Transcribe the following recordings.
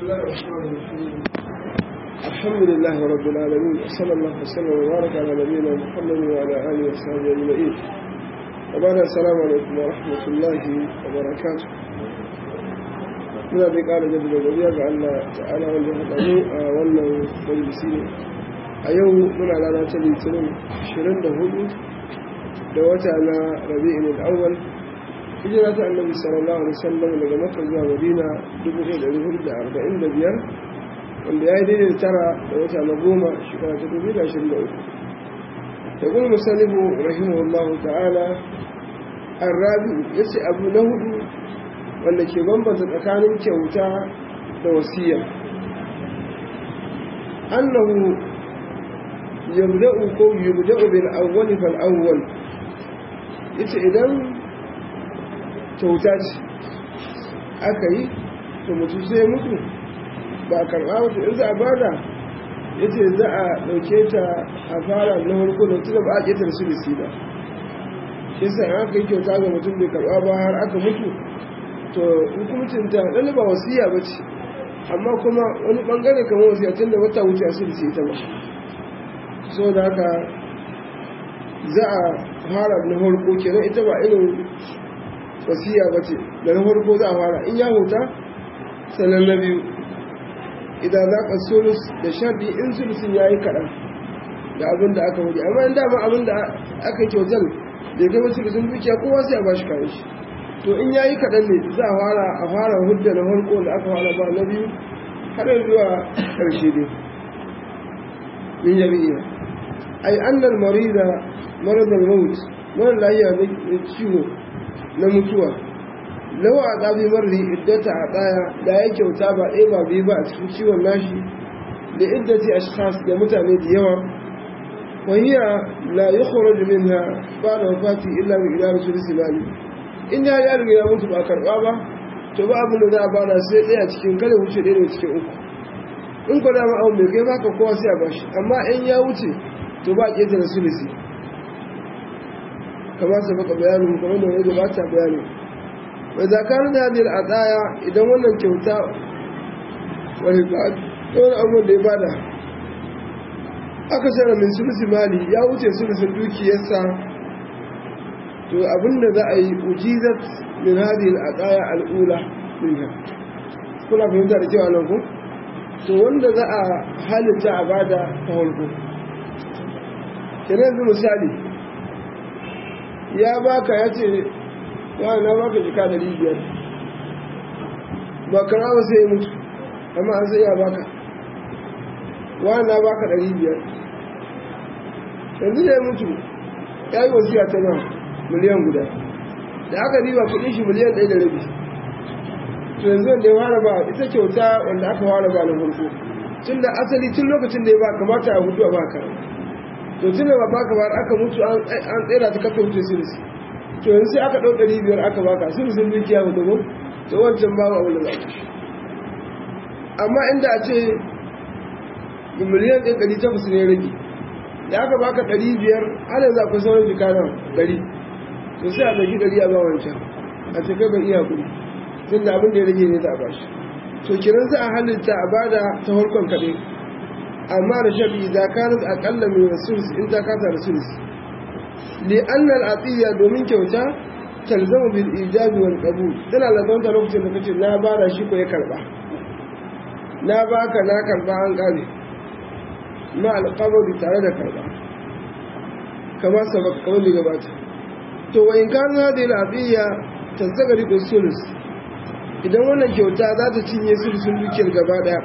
الله الرحمن الرحيم. الحمد لله رب العالمين، وصلى الله وسلم وبارك على نبينا محمد وعلى اله وصحبه اجمعين. وبعد السلام عليكم ورحمه الله وبركاته. muna da ƙara jaddada godiya ga Allah ta'ala wanda ya haɗa mu a wannan majalisi ne. A yau muna rana ta Litinin 24 da wata na Rabi'ul Awwal, hijira ta Annabi sallallahu alaihi wasallam daga Makka zuwa Madina 1445, wanda ya yi daidai da tara da wata na 10 shekara ta 2023. Da kuma musalibu rahimahullahu ta'ala Ar-Rabi yace abu na hudu wanda ke bambanta tsakanin kyauta da wasiya, annahu yabda'u bil awwal fal awwal. yace idan kyauta ce aka yi to mutu sai mutu ba karɓa mutu, in za a bada yace za a ɗauke ta a fara na farko da tuna ba a ƙetar su da si ba. shi sa aka yi kyauta ga mutum bai karɓa ba har aka mutu, to hukuncinta ɗan ba wasiya ba ce, amma kuma wani ɓangare kamar wasiya tun da wata wuce a sulci ita ba. so da haka za a fara na farko kenan, ita ba irin wasiya ba ce, da na farko za a fara in ya huta sannan na biyu. idan za ka sulus da shardi in sulusin ya yi kaɗan da abin da aka wuce, amma in dama abin da aka yi kyautar da ya gaba sulusin dukiya kowa sai a ba shi kayan shi. to in yayi kaɗan ne za a fara hudda na farko da aka fara ba na biyu har zuwa ƙarshe dai. min jami'a ai annal marida maradul maut, mara lafiya na ciwo na mutuwa, lawa a tsabi marri iddata a tsaya da ya kyauta ba ɗaya ba biyu ba a cikin ciwon nashi da iddati ashkhas da mutane da yawa, wahiya la yukhraj minha ba'da wafati illa bi ila rasul simani. in ya riga ya mutu ba karɓa ba, to ba abin da za a bada sai ɗaya cikin kada wuce ɗaya daga cikin uku. in kwa dama abin mai kai baka kowa sai a bashi, amma in ya wuce to ba a ƙetare sulisi kamar sa baka bayanin kamar da wani gabata bayanin. wai zakarar da hadiyar a tsaya idan wannan kyauta wani ba wani abin da ya bada aka shara min sulisi mali ya wuce sulisin dukiyarsa, to abinda za a yi ujizat min hadhihi al-aqaya al-ula minha. kuna fahimta da cewa nan ko to wanda za a halitta a bada ta farko kenan. yanzu misali ya baka ya ce wa na baka jika 500 ba karawa sai ya mutu, amma an sai ya baka wa na baka 500, yanzu da ya mutu ya yi wasiya ta nawa miliyan guda, da aka riba kudin shi miliyan 1.5. to yanzu wanda ya ware ba ita kyauta wanda aka ware ba na farko, tun da asali tun lokacin da ya ba kamata a hudu a baka, to tun da ba baka ba aka mutu an tsera ta kafa wuce sirisi, to yanzu sai aka ɗau 500 aka baka sirisin dukiya wa dogo, to wancan ba wa wanda za ka shi. amma inda a ce miliyan 800 ne rage, da aka baka 500 har yanzu akwai sauran jika nan 100, to sai a ɗauki 100 a ba wancan a ce kai ban iya kuɗi, tun da abin da ya rage ne za a ba shi. to kiran za a halitta a bada ta harkon kaɗai, amma da shafi za ka rinka aƙalla mai rasulus in ta kasa rasulus li annal atiya, domin kyauta talzama bil ijabi wal qabul, tana lazanta lokacin da kace na bada shi ko ya karba, na baka na karba an kare ma alqabdi tare da karba kamar sabaka kamar da gabata. to wa in kan hadi al-abiya tasagari sulus, idan wannan kyauta za ta cinye sulusun dukiyar gaba daya,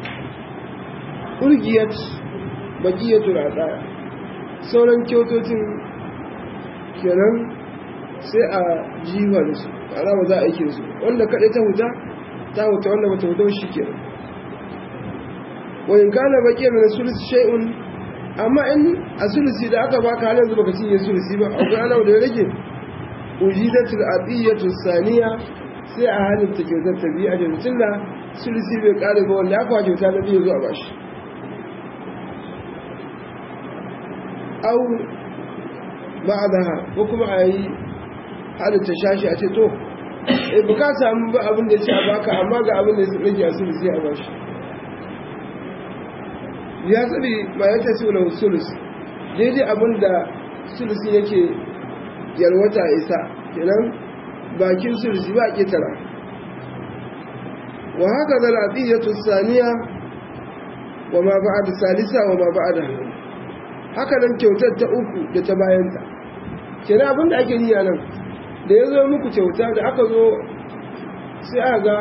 urgiyat baqiyatul ataya, sauran kyautocin kenan sai a jiwa da su, ana ba za a aike su, wanda kadai ta huta wanda bata huta shi kenan. wa in kana baqiya min sulus shay'un, amma in a sulusi da aka baka har yanzu baka cinye sulusi ba, akwai ana da ya rage ujidatul atiyatu saniya, sai a halin ta kyautar ta biyu a jirgin da sulusi bai kare ba, wanda aka kyauta na biyu zuwa bashi. au ba a daha ko kuma a yi halin ta shashi a ce to ba ka samu ba abin da ya ce a baka amma ga abin da ya rage a sulusi a bashi ya tsari ma ya ce sunan sulus daidai abin da sulusi yake yalwata isa kenan bakin sulusi ba a ƙetara wa haka zal'adiyyatu saniya wa ma ba'da salisa wa ma ba'da haka nan kyautar ta uku da ta bayanta kenan abin da ake niyya nan da ya zo muku kyauta da aka zo sai aka ga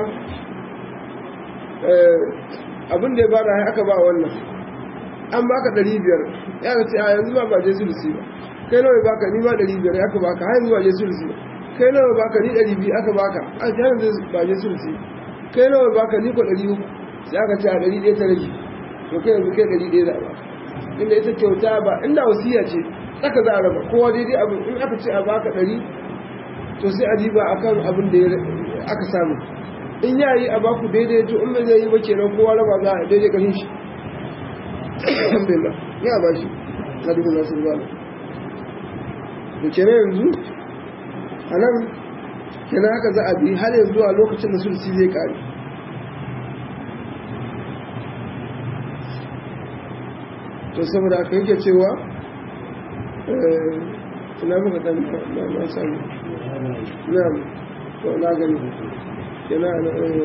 abin da ya bada aka ba wannan an baka 500 ya ce a yanzu ba je sulusi ba kai nawa baka ni ba 500 aka baka har yanzu ba je sulusi ba kai nawa baka ni 200 aka baka a ce yanzu ba je sulusi kai nawa baka ni ko 300 sai aka ce a 100 ta rage to kai yanzu kai 100 za ba inda ita kyauta ba inda wasiya ce tsaka za a raba kowa daidai abin in aka ce a baka 100 to sai a diba akan abin da aka samu in yayi a baku daidai to in ba zai yi ba kenan kowa raba za a daidai kashin shi alhamdulillah ya ba shi na duka za su zala da kenan yanzu a nan kenan haka za a bi har yanzu a lokacin da sulsi zai kare to saboda aka yake cewa ina muka ɗan na sami na to na gani kenan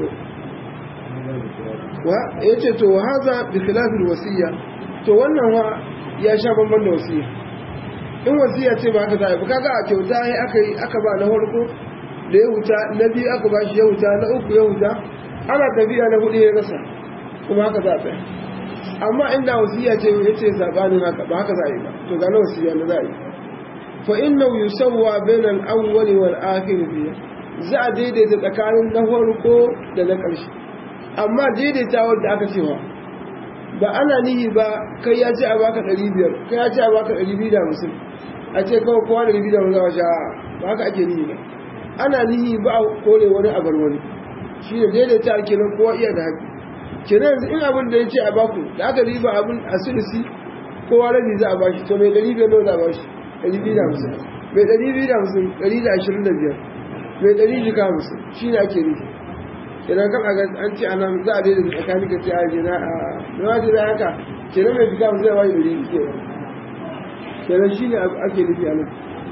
wa ya ce to haza bi khilafil wasiya to wannan wa ya sha bamban da wasiya in wasiya ce ba ka zai ba kaga a kyauta ai aka ba na farko da ya huta na biyu aka ba shi ya huta na uku ya huta ana tafiya na hudu ya rasa kuma haka za a amma inda wasiya ce ya ce zabanin haka ba haka za a yi ba to ga na wasiya na za a yi fa innahu yusawwa bainal awwali wal akhir fiha za a daidaita tsakanin na farko da na ƙarshe amma daidaitawar da aka cewa ba ana nihi ba kai ya ce a baka 500 kai ya ce a baka 250 a ce kawai kowa 250 za a sha ba haka ake nihi ba ana nihi ba a kore wani a bar wani shi ne daidaita ake nan kowa iya da haƙi kenan yanzu in abin da ya ce a baku da aka riba abin a sulisi kowa rabi za a bashi to mai 500 nawa za a bashi 250 mai 250 125 mai 150 shi ne ake nufi kenan kan aga an ce anan za a daidai tsakanin ka ce a jina a nawa da haka kenan mai fita zai wani dari kenan shi ne ake nufi anan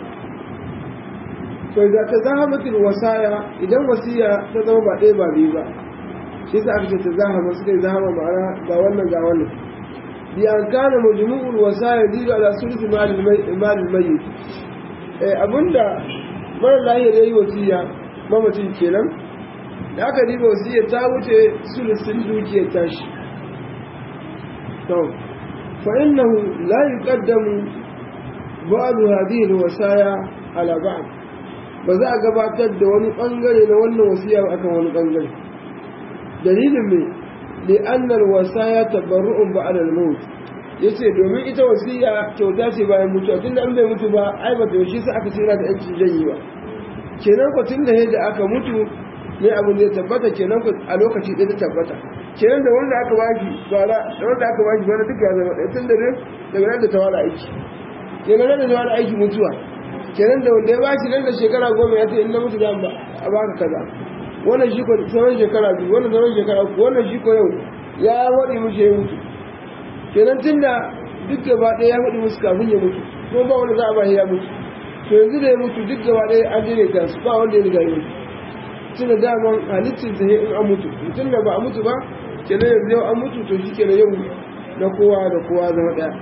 to da ta zahamatul wasaya idan wasiya ta zama ba ɗaya ba biyu ba shi sa aka ce ta zahama suka yi zahama ma'ana ga wannan ga wannan bi an kana majmu'ul wasaya diga ala sulhi malil mayyit abinda mara lahiyar yayi wasiya mamacin kenan da aka diba wasiyar ta wuce sulusin dukiyar tashi to fa innahu la yuqaddamu ba'du hadhihi alwasaya ala ba'd ba za a gabatar da wani bangare na wannan wasiya akan wani bangare dalilin me li anna alwasaya tabarru'un ba'da al-maut yace domin ita wasiya kyauta ce bayan mutuwa tunda an bai mutu ba ai ba to shi sai aka tsira da yanci janyi ba kenan ko tunda yadda aka mutu ne abin da ya tabbata kenan ku a lokaci ɗaya ta tabbata kenan da wanda aka baki bara da wanda aka baki bara duka ya zama ɗaya tun da daga nan da ta wala aiki kenan nan da ta wala aiki mutuwa kenan da wanda ya bashi nan da shekara 10 ya ce in na mutu da ba a baka kaza wannan shi ko tsawon shekara 2 wannan tsawon shekara 3 wannan shi ko yau ya waɗi mushi ya mutu kenan tun da duk gaba ɗaya ya waɗi musu kafin ya mutu kuma ba wanda za a ba ya mutu to yanzu da ya mutu duk gaba ɗaya an daidaita su ba wanda ya riga ya mutu tunda daman halittin ta in an mutu mutum da ba a mutu ba kenan yanzu yau an mutu to shi kenan yau na kowa da kowa zama ɗaya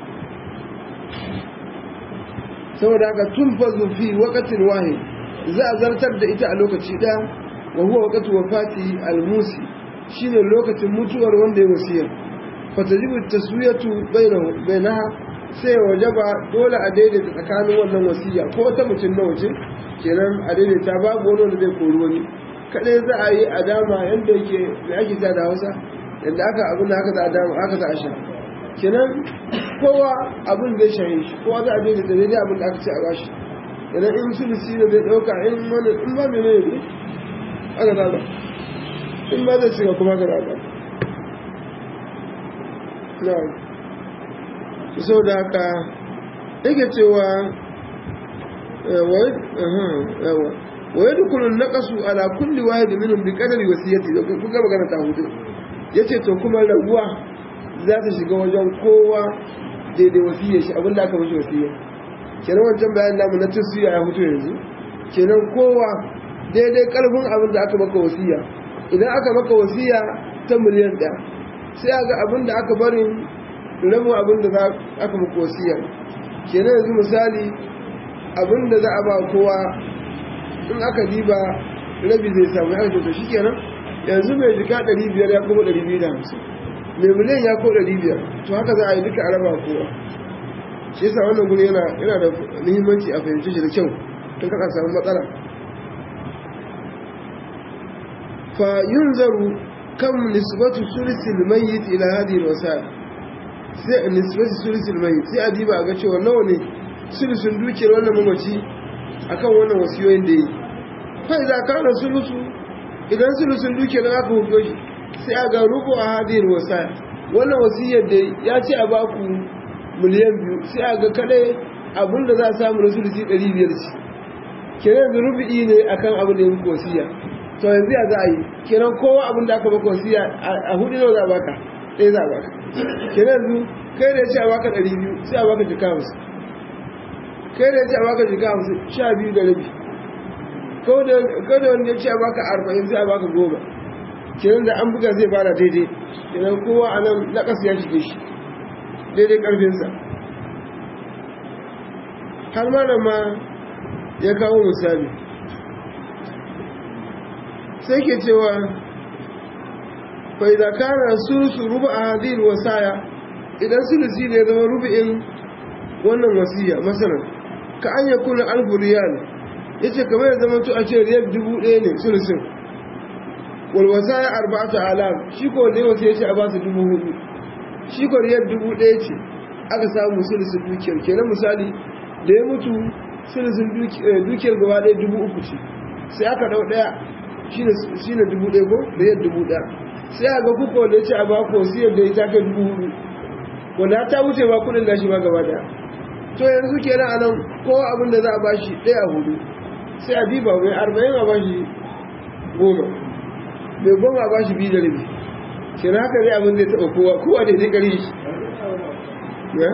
saboda haka tun fazu fi wakatin wahi za a zartar da ita a lokaci ɗaya wa huwa wakatu wafati almusi shine lokacin mutuwar wanda ya wasiya fatajibu taswiyatu bainaha sai wajaba dole a daidaita tsakanin wannan wasiya ko ta mutum na waje kenan a daidaita babu wani wanda zai kori wani kadai za a yi a dama yadda yake mai ake ta da hausa yadda aka abin da aka za a dama aka za a sha kenan kowa abin zai shahin shi kowa za a daidaita daidai abin da aka ce a bashi idan in sulusi da zai dauka in ba mai ne aka zaɓa in ba zai shiga kuma aka zaɓa na sau da haka yake cewa yawa wa yadkhulu an-naqsu ala kulli wahid minhum bi qadari wasiyati kun ga magana ta hudu yace to kuma rabuwa za ta shiga wajen kowa daidai wasiyar shi abinda aka mishi wasiya kenan wancan bayanin namu na tasiya ya hutu yanzu kenan kowa daidai karfin abinda aka maka wasiya idan aka maka wasiya ta miliyan 1 sai aga abinda aka bari rabu abinda za aka maka wasiya kenan yanzu misali abinda za a ba kowa in aka diba rabi zai samu ya to shi kenan yanzu mai jika 500 ya kuma 250 mai miliyan ya ko 500 to haka za a yi duka a raba kowa shi yasa wannan guri yana da muhimmanci a fahimci shi da kyau tun kaka samu matsala fa yunzaru kam nisbatu sulusil mayyit ila hadhihi alwasaya sai nisbatu sulusil mayyit sai a diba ga cewa nawa ne sulusun dukiyar wannan mamaci akan wannan wasiyoyin da yi fa idza kana sulusu idan sulusun dukiyar aka hudo shi sai a ga rubu a hadin wasaya wannan wasiyar da ya ce a baku miliyan 2 sai a ga kadai abinda za a samu na sulusi 500 ce kenan da rubu'i ne akan abin da ya muku wasiya to yanzu ya za a yi kenan kowa abin da aka maka wasiya a hudu nawa za a baka ɗaya za a baka kenan yanzu kai da ya ce a baka 200 sai a baka jika 50 kai da ya ce a baka jika 50 12 da rabi kada wanda ya ce a baka 40 sai a baka 10 kenan da an buga zai fara daidai kenan kowa a nan naƙas ya shige shi daidai ƙarfinsa har ma da ma ya kawo misali sai ke cewa fai da kana sulusu rubu a hadin wasaya idan sulusi ne zama rubu'in wannan wasiya masanan ka an ya kuna alfu riyal ya ce kamar ya zama to a ce riyal 1000 ne sulusin walwasa ya 4,000 shi ko wanda yawa sai ya ce a ba su 4,000 shi ko riyal 1,000 ce aka samu sulusin dukiyar kenan misali da ya mutu sulusin dukiyar gaba ɗaya 3,000 ce sai aka ɗau ɗaya shi ne 1,000 ko riyal 1,000 sai a ga kuka wanda ya ce a ba ku wasu yadda ya ta kai 4,000 wanda ta wuce ba kudin nashi ma gaba ɗaya to yanzu kenan a nan kowa abin da za a ba shi ɗaya a hudu sai a diba mai 40 a ba shi 10 mai 10 a ba shi 2 da rabi kenan haka zai abin zai taɓa kowa da zai ƙari shi ya?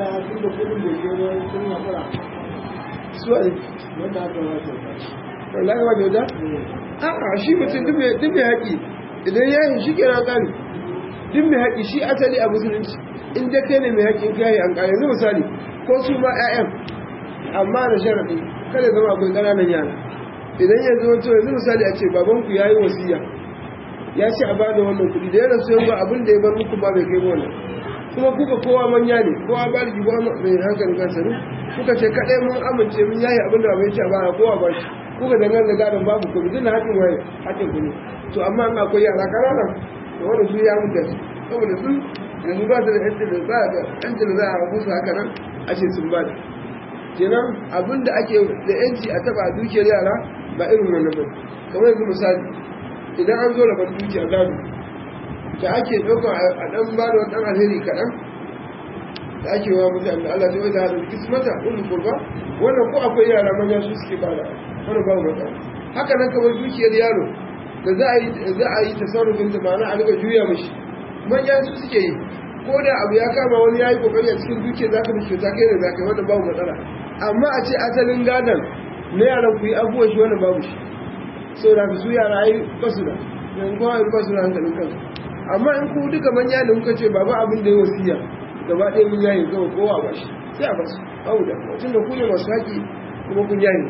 suwa ne? wallahi wa dauda? a shi mutum duk mai haƙi idan ya yi shi kenan ƙari duk mai haƙi shi asali a musulunci in da kai ne mai haƙi in ka yi an ƙari yanzu misali ko su ma 'ya'yan amma da sharaɗi kada zama akwai ƙananan yara idan yanzu wancan yanzu misali a ce babanku ya yi wasiya ya ce a bada wannan kuɗi da yana so yanzu abin da ya bar muku ba bai kai wannan kuma kuka kowa manya ne kowa ba da kowa mai hankalin kansa ne kuka ce kaɗai mun amince mun yayi abin da bai ce a bada kowa ba shi kuka dangane da gadon babu kuɗi duk na haƙin waye haƙin ku ne to amma in akwai yara ƙanana da wani su ya mutu saboda su yanzu ba su da yanci da za a musu haka nan a ce sun ba da kenan abin da ake da yanci a taɓa dukiyar yara ba irin wannan ba kamar yanzu misali idan an zo rabon dukiya gado da ake ɗaukar a ɗan ba da ɗan alheri kaɗan da ake wa mutane da Allah ta wai da haɗin kismata ulul kurba wannan ko akwai yara manya su suke ba da wani babu matsala haka nan kamar dukiyar yaro da za a yi tasarrufin ta ma'ana a riga juya mashi manya su suke yi ko da abu ya kama wani ya yi kokari a cikin dukiyar za ka da kyauta kai da za ka yi wannan babu matsala amma a ce asalin gadon na yaran ku yi abubuwan shi wannan babu shi sau da su yara yi basu da yanzu kuma yi basu da hankalin kansu amma in ku duka manya da kuka ce babu abin da ya wasiya gaba ɗaya mun yayi zama kowa ba shi sai a basu babu da tun da ku ne masu haƙi kuma kun yayi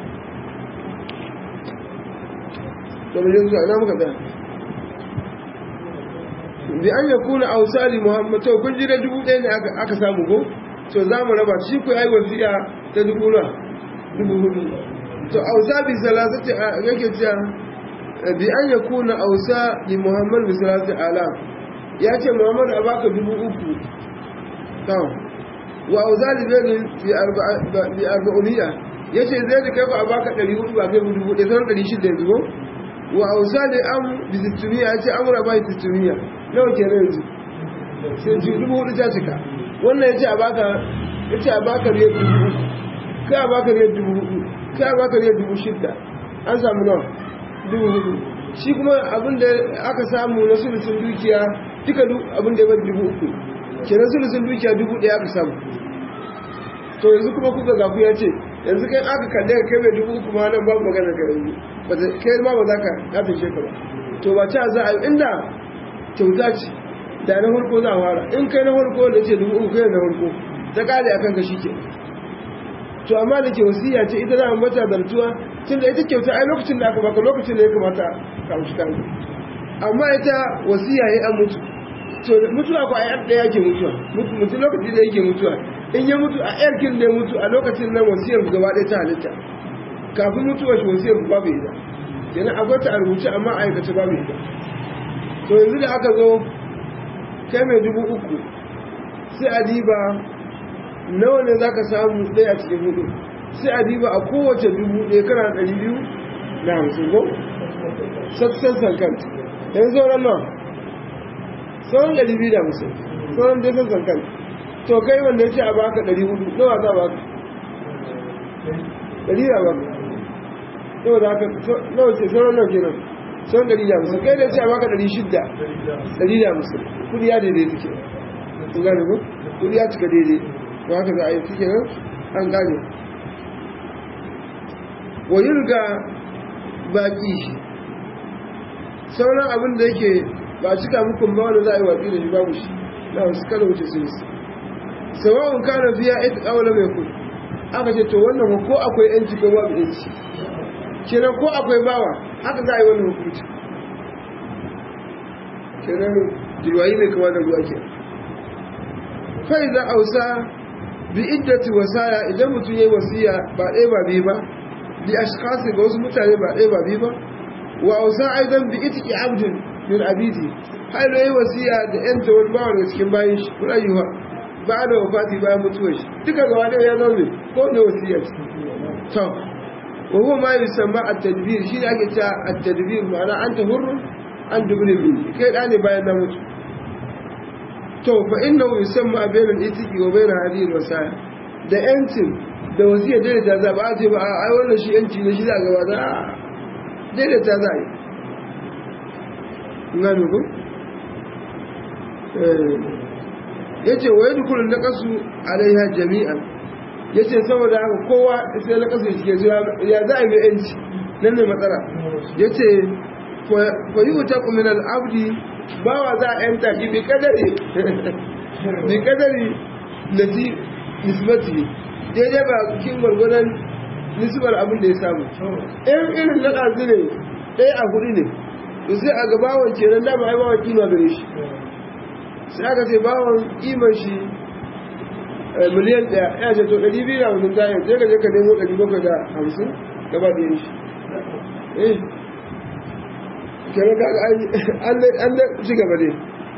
da mu yanzu ana muka tsaya bi an yakuna ausali muhammad to kun ji da 1,000 ne aka samu ko to za mu raba shi ku yayi wasiya ta 4,000 to ausa bi salasati yake cewa bi an yakuna ausa li muhammad bi salasati ala ya ce muhammad a baka 3,000 to wa ausa li zaid bi arba'uniya yace zai da kai ba a baka 400 ba kai 1,000 sai 600 yanzu ko wa ausa li am bi 600 yace amra bai 600 nawa kenan yanzu sai 4,000 ta cika wannan yace a baka riyal 3,000 kai a baka riyal 4,000 kai a baka riyal 6,000 an samu nawa 4,000 shi kuma abin da aka samu na sulusun dukiya duka abin da ya bari 3,000 kenan sulusun dukiya 1,000 aka samu. To yanzu kuma kuka gafu ya ce yanzu kai aka kalle ka kai mai 3,000 ma nan babu magana ka yanzu kai ma ba za ka yafin shekara. To ba ta za a yi inda kyauta ce da na farko za a fara in kai na farko da ce 3,000 kai na farko ta kare akan ka shi ke. To amma da ke wasiya ce ita za a mata zartuwa tun da ita kyauta ai lokacin da aka baka lokacin da ya kamata ka amshi kanka, amma ita wasiya ya an mutu. To mutuwa ko a yar da yake mutuwa mutu lokacin da yake mutuwa in ya mutu a yarkin da ya mutu a lokacin nan wasiyar gaba ɗaya ta halitta kafin mutuwa shi wasiyar babu ita kenan akwai ta a rubuce amma a aikace babu ita. To yanzu da aka zo kai mai 3,000 sai a diba nawa ne za ka samu ɗaya a cikin 4 sai a diba a kowace 1,000 kana 250 ko sassan sankant yanzu sauran nawa sauran 250 sauran dai sassan kant. To kai wanda ya ce a baka 400 nawa za baka 100 a baka nawa za ka nawa ce sauran nawa kenan sauran 150 kai da ya ce a baka 600 kudi ya daidai suke kun gane ko kudi ya cika daidai to haka za a yi suke nan an gane. Wayar ga baki sauran abin da yake ba cika muku ba wanda za a yi watsi da shi babu shi na wasu kada wuce su yi sawa'un kana biya ita kawala mai kudi aka ce to wannan ko akwai yanci ko babu yanci kenan ko akwai bawa haka za a yi wannan hukunci kenan jirwayi mai kama da ruwa ke. Fai za ausa bi iddati wasaya idan mutum ya yi wasiya ba ɗaya ba biyu ba bi ashkasi ga wasu mutane ba ɗaya ba biyu ba wa ausa aidan bi itiki abdin min abidi har da yi wasiya da yanta wani bawa daga cikin bayan shi kuna yiwuwa ba da wafati bayan mutuwar shi duka gaba ɗaya ya zama ko da wasiya ce. To wa huwa ma yusamma at-tadbir shi ne ake cewa at-tadbir ma'ana an ta hurrun an dubne bi kai da ne bayan na mutu. To fa innahu yusamma bayna al-itiki wa bayna hadhihi al-wasaya da yancin da wasiya daidaita za ba a ce ba ai wannan shi yanci ne shi za gaba da daidaita za a yi gano ko yace wa yadkhulu naqasu alaiha jami'an yace saboda haka kowa sai naqasu shi ke zuwa ya za a yi yanci nan ne matsala yace fa yutaqu min al-abdi bawa za a yanta shi bi kadari lati nisbati daidai ba kin gwargwadon nisbar abin da ya samu in irin na ɗazu ne ɗaya a hudu ne to sai a ga bawon kenan dama ai bawon kima gare shi sai aka ce bawon kiman shi miliyan 1 ya ce to 250 ta yin sai ka je ka nemo 750 gaba da yin shi kenan kaga an da ci gaba ne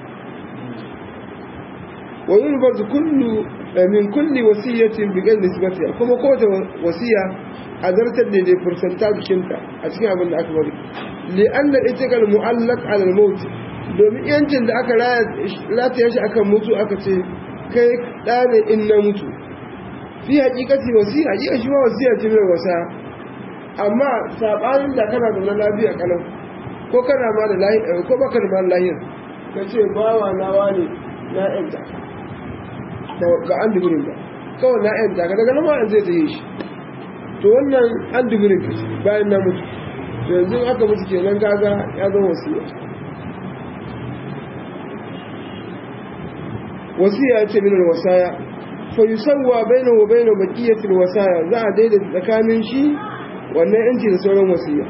wa yunbaz kullu min kulli wasiyatin bi ghayri nisbatiha kuma kowace wasiya a zartar da dai fursanta cikinta a cikin abin da aka bari li anna itikal mu'allaq ala al-maut domin yancin da aka rataya shi akan mutu aka ce kai da ne in na mutu fi hakikati wasiya ji shi wasiya ce mai wasa amma sabanin da kana da lafiya kalau ko kana ma da lafiya ko baka da ma lafiya kace bawa na wani na yanta ga an duburin ba kawai na yanta ka daga nama zai ta yi shi to wannan an duburin ka bayan na mutu to yanzu aka mutu kenan gaga ya zama wasiya wasiya ce min wasaya fa yusawwa bainahu wa bain baqiyati wasaya za a daidaita tsakanin shi wannan yanci da sauran wasiya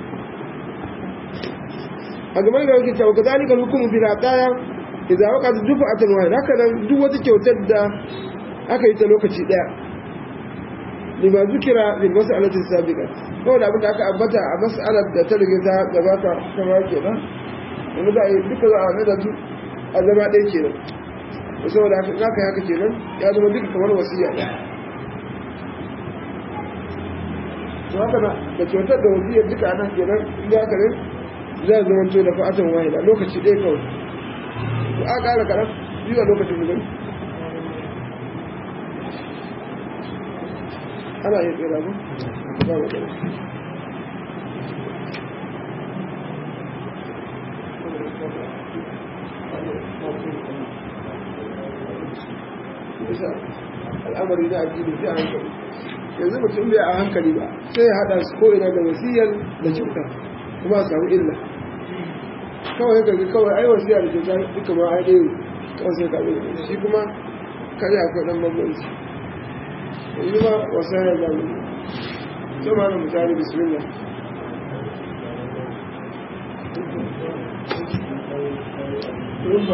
a gaban da yake cewa kadalika hukumu bil aqaya idza waqat dufa'atan wahida haka nan duk wata kyautar da aka yi ta lokaci daya lima zikira lil mas'alati sabiqa ko da abin da aka ambata a mas'alar da ta rige ta gabata kamar kenan wanda za a yi duka za a nada su a zama ɗaya kenan saboda haka za ka yi haka kenan ya zama duka kamar wasiya ɗaya to haka na da kyautar da wasiyar duka a nan kenan inda haka ne za a zama to da fa'atan wahida lokaci ɗaya kawai to a ƙara kaɗan biyu a lokacin da gani ana iya tsira ba ba wa ɗaya bisa al'amari na addini sai a hankali yanzu mutum bai a hankali ba sai ya haɗa su ko'ina da wasiyar da kyauta kuma a samu illa kawai ya karbi kawai ai wasiya da kyauta duka ma ai ɗaya kawai sai kaɗe shi kuma kare akwai ɗan bambanci yanzu ma wasa ya zama sai ma na mutane bismillah rumba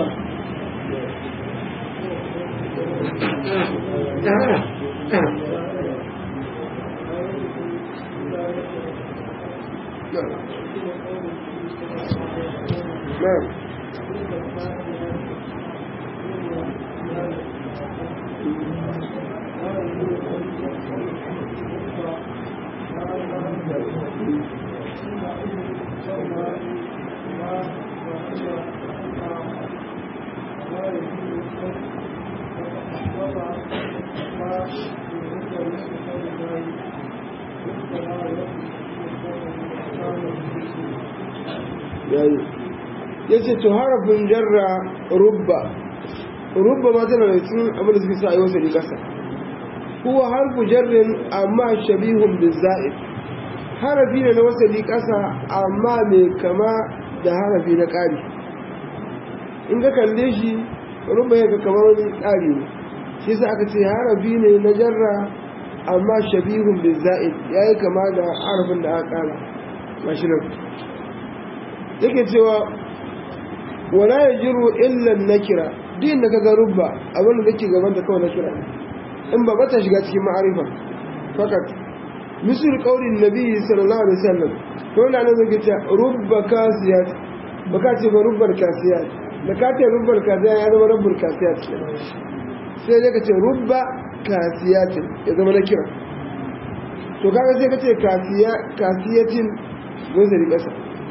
ya ce to harafin jarra rubba ma tana da cikin abin da suke sa a yi wasa ƙasa kuwa harfu jarrin amma shabihun bizza'id harafi ne na wasa ƙasa amma mai kama da harafi na ƙari in ka kalle shi rubba ya ga kamar wani ƙari ne shi sa aka ce harafi ne na jarra amma shabihun bizza'id ya yi kama da harafin da aka ƙara mashi nan yake cewa wala ya jiru illan nakira din da kaga rubba abin da ke gaban da kawai nakira in ba bata shiga cikin ma'arifa fakat misal qaulin nabi sallallahu alaihi wasallam to wannan ne zai ce rubba kasiyat baka ce ba rubbar kasiyat da ka ce rubbar kasiyat ya zama rabbul kasiyat sai dai ka ce rubba kasiyat ya zama nakira to kaga sai ka ce kasiyatin zai rika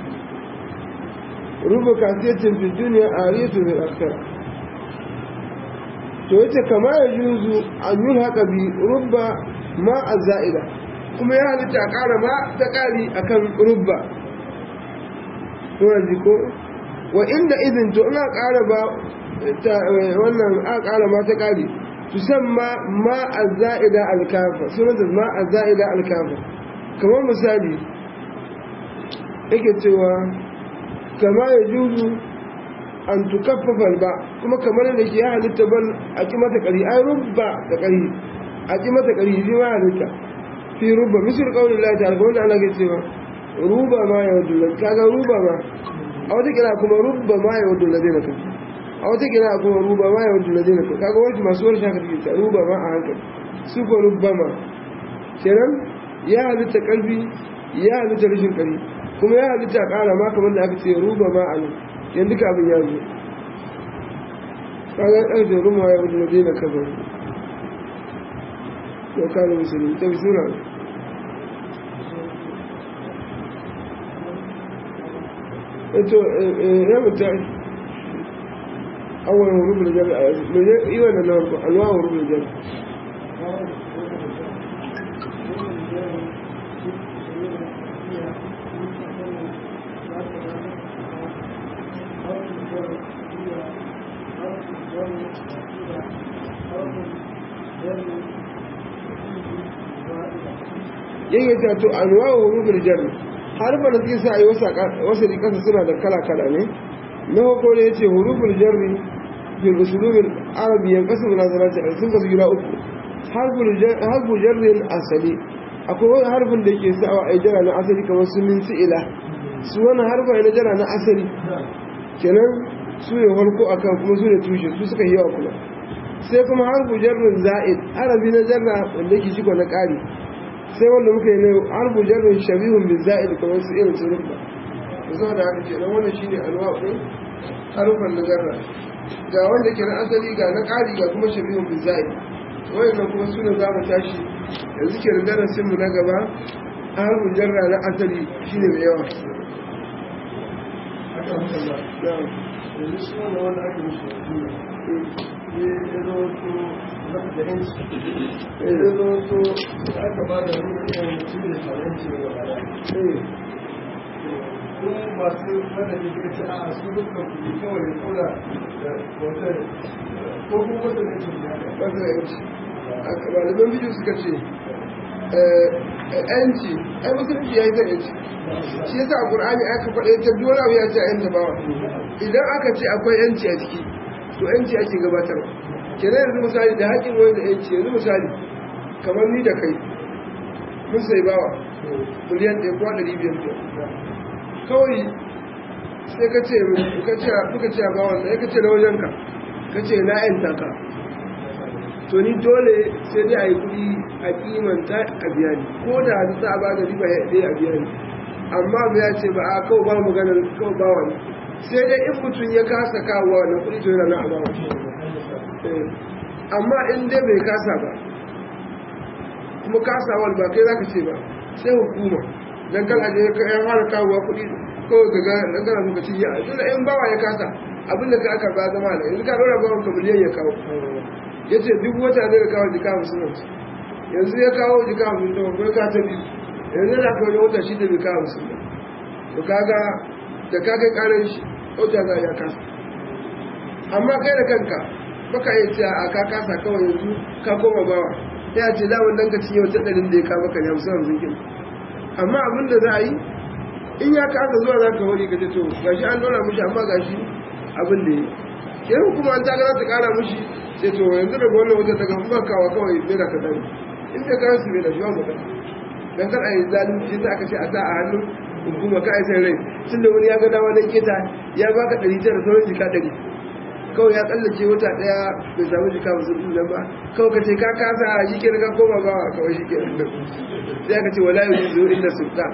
rubu kasiyatin fi duniya a riyatu fil akhirah to yace kama ya juzu an yi haka bi rubba ma azaida kuma ya halitta a ƙara ma ta ƙari akan rubba to yanzu ko wa inda idin to ina ƙara ba wannan a ƙara ma ta ƙari tusamma ma azaida alkafa sunan ma azaida alkafa kamar misali yake cewa kama ya juzu an tukaffafa ba kuma kamar da ke ya halitta ban a ƙi mata ƙari ai rubba da ƙari a ƙi mata ƙari shi ma halitta fi rubba misir ƙaunin lati alfa wanda ana ke cewa ruba ma ya wadda lalata kaga ruba ma a wata kira kuma rubba ma ya wadda lalata a wata kira kuma ruba ma ya wadda lalata kaga wani masu wani shaka take ta ruba ma a hankali su ko rubba ma kenan ya halitta ƙarfi ya halitta rashin ƙari kuma ya halitta ƙara ma kamar da aka ce ruba ma a nan yanzu ka abin ya zo ƙagar ƙarfe ruma ya wuce na daina kafar yau kare musulmi ta fi suna eto ya mutu awon rubin jari a yanzu iwa da na warko alwawon rubin jari yayyata to anwa'u hurufil jar harfa da suke sa ayi wasa kasa suna da kala ne na hoko ne yace hurufil jar bil usulub al arabi yanqasim ila thalathati sun kasu gida uku harfu jar asali akwai wani harfin da yake sawa ai jara na asali kamar su min ila su wani harfa ne jara na asali kenan su ne farko akan kuma su ne tushe su suka yi yawa kuma sai kuma harfu jarrin za'id arabi na jarra wanda yake shigo na ƙari sai wanda muka yi na harfu jarrin shabihun bin za'id kamar su irin su rubba da zama da haka kenan wannan shine alwa'u ɗin harufan na jarra ga wanda ke na asali ga na ƙari ga kuma shabihun bin za'id wayannan kuma su ne za mu tashi yanzu ke da darasinmu na gaba harfu jarra na asali shine mai yawa yanzu shi wanda wanda ake mishi ya zo to zaka da yanci ya zo to aka ba da ruwan mutum da taranci da gaba ko masu wanda ne suka ce a su dukkan kuɗi kawai kula da wata ko kuma wata ne ce ba su da yanci a malaman bidiyo suka ce yanci ai musulunci ya yi ta yanci shi yasa a ƙur'ani aka faɗa ta dole abu ya ce a yanta bawa idan aka ce akwai yanci a ciki to yanci ake gabatarwa kenan yanzu misali da haƙƙin wani da yanci yanzu misali kamar ni da kai mun sai bawa miliyan 1 ko 500 kawai sai ka ce muka ce a bawan da ya ka ce na wajenka ka ce na yanta ka to ni dole sai dai a yi kuɗi a kimanta a biya ni ko da hannu sa ba da riba ya ɗaya a biya ni amma ba ya ce ba a kawo ba maganar kawo ba wani sai dai in mutum ya kasa kawo na kuɗi to yana na a bawa amma in dai bai kasa ba kuma kasawar ba kai za ka ce ba sai hukuma don kan aje ya fara kawowa kuɗi kawai ga gana lokaci ya tunda in bawa ya kasa abinda ka aka ba zama da yanzu ka ɗora bawan ka miliyan ya kawo ya ce duk wata zai kawo jika 50 yanzu ya kawo jika 50 da wani ka ta biyu yanzu da aka wani wata shi da jika 50 to kaga da ka kai karar shi wata za ya kasa amma kai da kanka baka yi cewa a ka kasa kawai yanzu ka koma bawa ya ce da wannan ka cinye wata ɗarin da ya kama ka ne 50 kin amma abin da za a yi in ya kasa zuwa za ka wari ka ce to gashi an dora mushi amma gashi abin da ya yi kenan kuma an ta ga za ta kara mushi sai to yanzu daga wannan wajen daga bakawa kawai mera ka dani in da ka su da shiwa mutum dan kar a yi zalunci ta aka ce a sa a hannun hukuma ka aisan rai tun da wani ya ga dama dan keta ya baka 900 da sauran jika 100 kawai ya tsallace wata daya bai samu jika musulun nan ba kawai ka ce ka kasa shi ke ka koma ba kawai shi ke sai aka ce wala yi zuwa inda sultan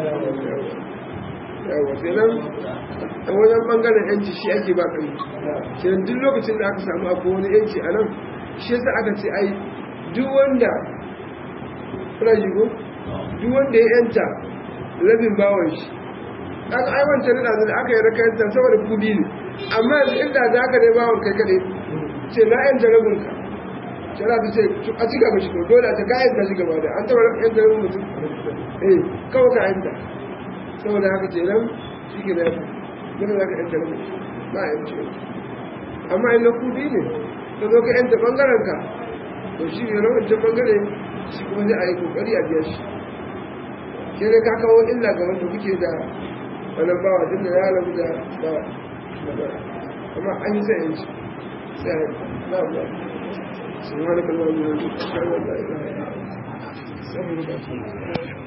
yawa sai nan a wajen bangaren yanci shi ake ba kai kenan duk lokacin da aka samu abu wani yanci a nan shi yasa aka ce ai duk wanda kuna jigo duk wanda ya yanta rabin bawon shi aka aiwanta da aka yi raka yanta saboda kubi ne amma yanzu inda za ka dai bawon kai kaɗai ce na yanta rabin ka shara ta ce a ci gaba shi ko dole ta ka yanta shi gaba da an taɓa yanta rabin mutum kawai ka yanta saboda haka ce nan shi ke da yanta muna za ka yanta rabin ba a yanci amma in na kudi ne ka zo ka yanta ɓangaren ka to shi ne rawancin ɓangare shi kuma zai a yi kokari a biya shi ke ne ka kawo illa ga wanda kuke da wannan bawa tun da ya rabu da bawa amma an yi sai yanci sai a yi na abuwa sun wani kalmar da yanzu a kan wanda ya zai